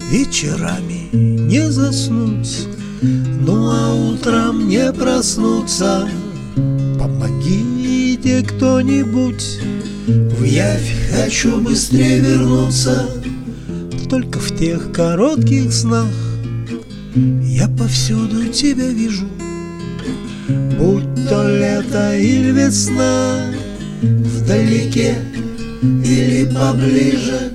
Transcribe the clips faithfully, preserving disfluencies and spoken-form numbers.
вечерами не заснуть, ну а утром не проснуться. Помогите кто-нибудь, в явь хочу быстрее вернуться. Только в тех коротких снах я повсюду тебя вижу, будь то лето или весна, вдалеке или поближе.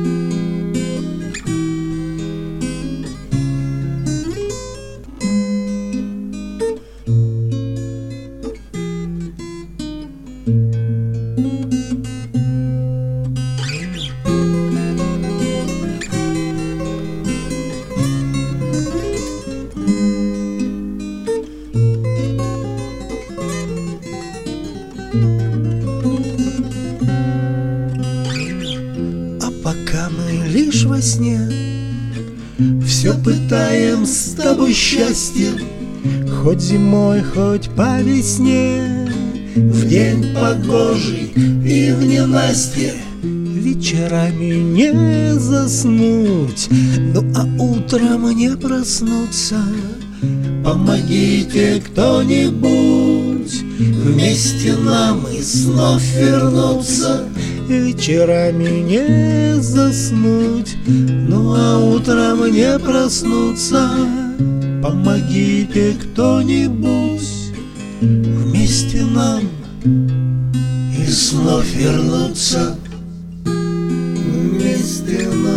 А пока мы лишь во сне все пытаем с тобой счастье, хоть зимой, хоть по весне, в день погожий и в ненастье. Вечерами не заснуть, ну а утром не проснуться. Помогите кто-нибудь, вместе нам и снов вернуться. Вечерами не заснуть, ну а утром не проснуться. Помогите кто-нибудь, вместе нам и снов вернуться. Вместе нам